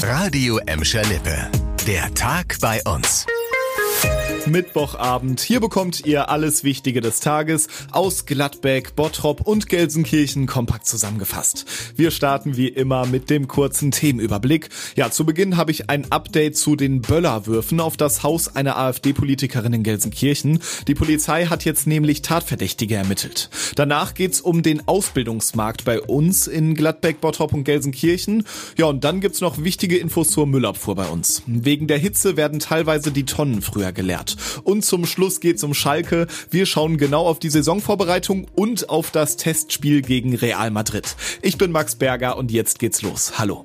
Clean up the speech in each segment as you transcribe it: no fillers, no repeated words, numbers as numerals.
Radio Emscher Lippe. Der Tag bei uns. Mittwochabend. Hier bekommt ihr alles Wichtige des Tages aus Gladbeck, Bottrop und Gelsenkirchen kompakt zusammengefasst. Wir starten wie immer mit dem kurzen Themenüberblick. Ja, zu Beginn habe ich ein Update zu den Böllerwürfen auf das Haus einer AfD-Politikerin in Gelsenkirchen. Die Polizei hat jetzt nämlich Tatverdächtige ermittelt. Danach geht's um den Ausbildungsmarkt bei uns in Gladbeck, Bottrop und Gelsenkirchen. Ja, und dann gibt's noch wichtige Infos zur Müllabfuhr bei uns. Wegen der Hitze werden teilweise die Tonnen früher geleert. Und zum Schluss geht's um Schalke. Wir schauen genau auf die Saisonvorbereitung und auf das Testspiel gegen Real Madrid. Ich bin Max Berger und jetzt geht's los. Hallo.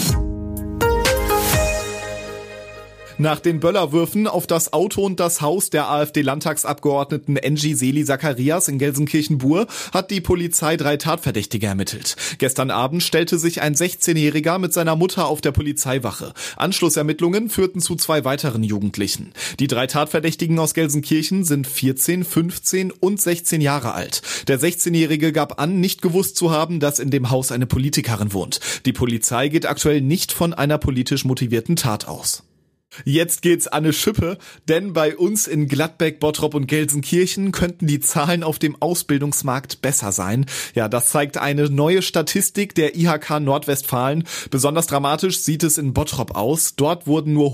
Nach den Böllerwürfen auf das Auto und das Haus der AfD-Landtagsabgeordneten Engie Seli Zacharias in Gelsenkirchen-Bur hat die Polizei 3 Tatverdächtige ermittelt. Gestern Abend stellte sich ein 16-Jähriger mit seiner Mutter auf der Polizeiwache. Anschlussermittlungen führten zu 2 weiteren Jugendlichen. Die 3 Tatverdächtigen aus Gelsenkirchen sind 14, 15 und 16 Jahre alt. Der 16-Jährige gab an, nicht gewusst zu haben, dass in dem Haus eine Politikerin wohnt. Die Polizei geht aktuell nicht von einer politisch motivierten Tat aus. Jetzt geht's an eine Schippe, denn bei uns in Gladbeck, Bottrop und Gelsenkirchen könnten die Zahlen auf dem Ausbildungsmarkt besser sein. Ja, das zeigt eine neue Statistik der IHK Nordwestfalen. Besonders dramatisch sieht es in Bottrop aus. Dort wurden nur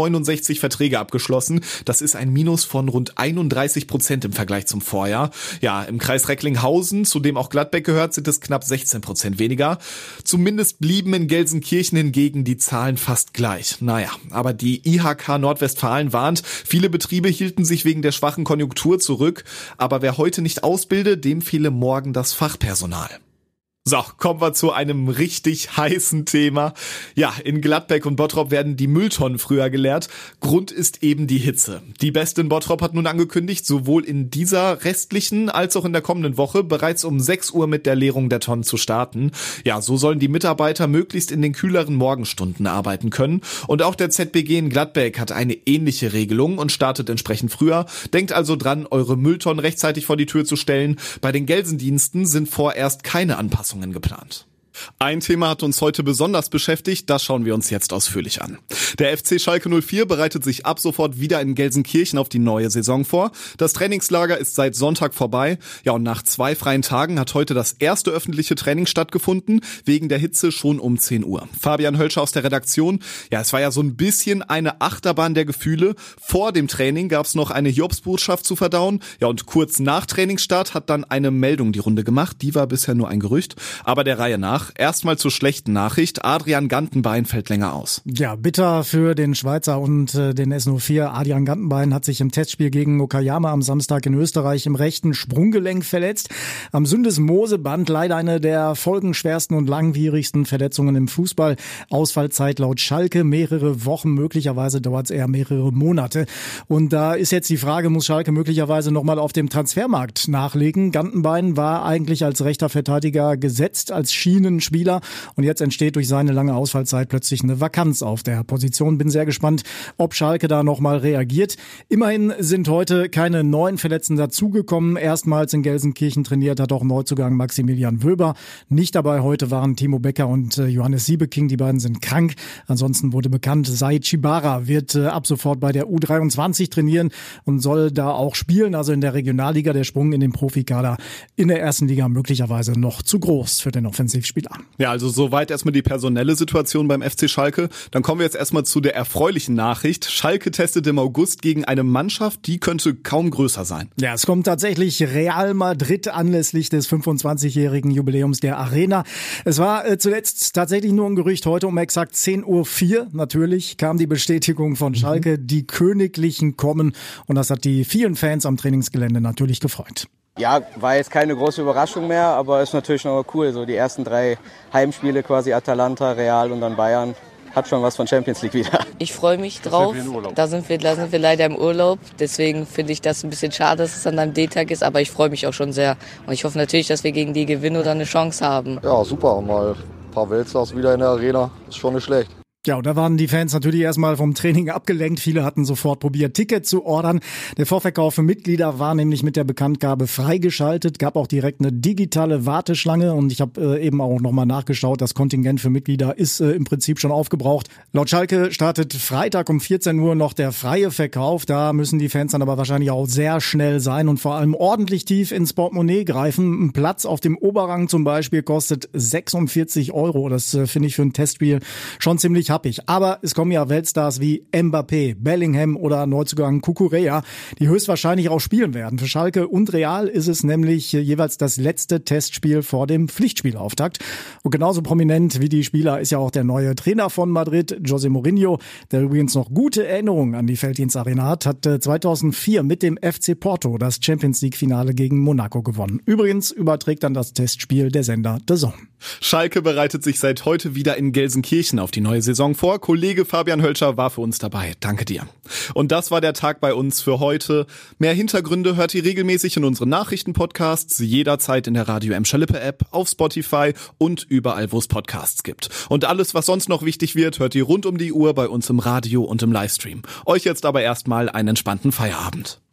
169 Verträge abgeschlossen. Das ist ein Minus von rund 31% im Vergleich zum Vorjahr. Ja, im Kreis Recklinghausen, zu dem auch Gladbeck gehört, sind es knapp 16% weniger. Zumindest blieben in Gelsenkirchen hingegen die Zahlen fast gleich. Naja, aber die IHK Nordwestfalen warnt, viele Betriebe hielten sich wegen der schwachen Konjunktur zurück, aber wer heute nicht ausbildet, dem fehle morgen das Fachpersonal. So, kommen wir zu einem richtig heißen Thema. Ja, in Gladbeck und Bottrop werden die Mülltonnen früher geleert. Grund ist eben die Hitze. Die Beste in Bottrop hat nun angekündigt, sowohl in dieser restlichen als auch in der kommenden Woche bereits um 6 Uhr mit der Leerung der Tonnen zu starten. Ja, so sollen die Mitarbeiter möglichst in den kühleren Morgenstunden arbeiten können. Und auch der ZBG in Gladbeck hat eine ähnliche Regelung und startet entsprechend früher. Denkt also dran, eure Mülltonnen rechtzeitig vor die Tür zu stellen. Bei den Gelsendiensten sind vorerst keine Anpassungen geplant. Ein Thema hat uns heute besonders beschäftigt, das schauen wir uns jetzt ausführlich an. Der FC Schalke 04 bereitet sich ab sofort wieder in Gelsenkirchen auf die neue Saison vor. Das Trainingslager ist seit Sonntag vorbei. Ja, und nach 2 freien Tagen hat heute das erste öffentliche Training stattgefunden, wegen der Hitze schon um 10 Uhr. Fabian Hölscher aus der Redaktion. Ja, es war ja so ein bisschen eine Achterbahn der Gefühle. Vor dem Training gab es noch eine Hiobsbotschaft zu verdauen. Ja, und kurz nach Trainingsstart hat dann eine Meldung die Runde gemacht. Die war bisher nur ein Gerücht, aber der Reihe nach. Erstmal zur schlechten Nachricht. Adrian Gantenbein fällt länger aus. Ja, bitter für den Schweizer und den S04. Adrian Gantenbein hat sich im Testspiel gegen Okayama am Samstag in Österreich im rechten Sprunggelenk verletzt. Am Syndesmoseband leider eine der folgenschwersten und langwierigsten Verletzungen im Fußball. Ausfallzeit laut Schalke mehrere Wochen, möglicherweise dauert es eher mehrere Monate. Und da ist jetzt die Frage, muss Schalke möglicherweise nochmal auf dem Transfermarkt nachlegen? Gantenbein war eigentlich als rechter Verteidiger gesetzt, als Schienenspieler, und jetzt entsteht durch seine lange Ausfallzeit plötzlich eine Vakanz auf der Position. Bin sehr gespannt, ob Schalke da nochmal reagiert. Immerhin sind heute keine neuen Verletzten dazugekommen. Erstmals in Gelsenkirchen trainiert hat auch Neuzugang Maximilian Wöber. Nicht dabei heute waren Timo Becker und Johannes Siebeking. Die beiden sind krank. Ansonsten wurde bekannt, Said Chibara wird ab sofort bei der U23 trainieren und soll da auch spielen. Also in der Regionalliga, der Sprung in den Profikader in der ersten Liga möglicherweise noch zu groß für den Offensivspieler. Ja, also soweit erstmal die personelle Situation beim FC Schalke. Dann kommen wir jetzt erstmal zu der erfreulichen Nachricht. Schalke testet im August gegen eine Mannschaft, die könnte kaum größer sein. Ja, es kommt tatsächlich Real Madrid anlässlich des 25-jährigen Jubiläums der Arena. Es war zuletzt tatsächlich nur ein Gerücht. Heute um exakt 10:04 Uhr natürlich kam die Bestätigung von Schalke, die Königlichen kommen. Und das hat die vielen Fans am Trainingsgelände natürlich gefreut. Ja, war jetzt keine große Überraschung mehr, aber ist natürlich noch cool. So die ersten 3 Heimspiele quasi Atalanta, Real und dann Bayern. Hat schon was von Champions League wieder. Ich freue mich drauf. Da sind wir leider im Urlaub. Deswegen finde ich das ein bisschen schade, dass es an einem D-Tag ist. Aber ich freue mich auch schon sehr. Und ich hoffe natürlich, dass wir gegen die gewinnen oder eine Chance haben. Ja, super. Mal ein paar Weltstars wieder in der Arena. Ist schon nicht schlecht. Ja, und da waren die Fans natürlich erstmal vom Training abgelenkt. Viele hatten sofort probiert, Tickets zu ordern. Der Vorverkauf für Mitglieder war nämlich mit der Bekanntgabe freigeschaltet. Gab auch direkt eine digitale Warteschlange. Und ich habe eben auch nochmal nachgeschaut. Das Kontingent für Mitglieder ist im Prinzip schon aufgebraucht. Laut Schalke startet Freitag um 14 Uhr noch der freie Verkauf. Da müssen die Fans dann aber wahrscheinlich auch sehr schnell sein und vor allem ordentlich tief ins Portemonnaie greifen. Ein Platz auf dem Oberrang zum Beispiel kostet 46 €. Das finde ich für ein Testspiel schon ziemlich happig. Aber es kommen ja Weltstars wie Mbappé, Bellingham oder Neuzugang Cucurella, die höchstwahrscheinlich auch spielen werden. Für Schalke und Real ist es nämlich jeweils das letzte Testspiel vor dem Pflichtspielauftakt. Und genauso prominent wie die Spieler ist ja auch der neue Trainer von Madrid, José Mourinho, der übrigens noch gute Erinnerungen an die Felddienstarena hat 2004 mit dem FC Porto das Champions-League-Finale gegen Monaco gewonnen. Übrigens überträgt dann das Testspiel der Sender DAZN. Schalke bereitet sich seit heute wieder in Gelsenkirchen auf die neue Saison vor. Kollege Fabian Hölscher war für uns dabei. Danke dir. Und das war der Tag bei uns für heute. Mehr Hintergründe hört ihr regelmäßig in unseren Nachrichtenpodcasts, jederzeit in der Radio Emscher Lippe App, auf Spotify und überall, wo es Podcasts gibt. Und alles, was sonst noch wichtig wird, hört ihr rund um die Uhr bei uns im Radio und im Livestream. Euch jetzt aber erstmal einen entspannten Feierabend.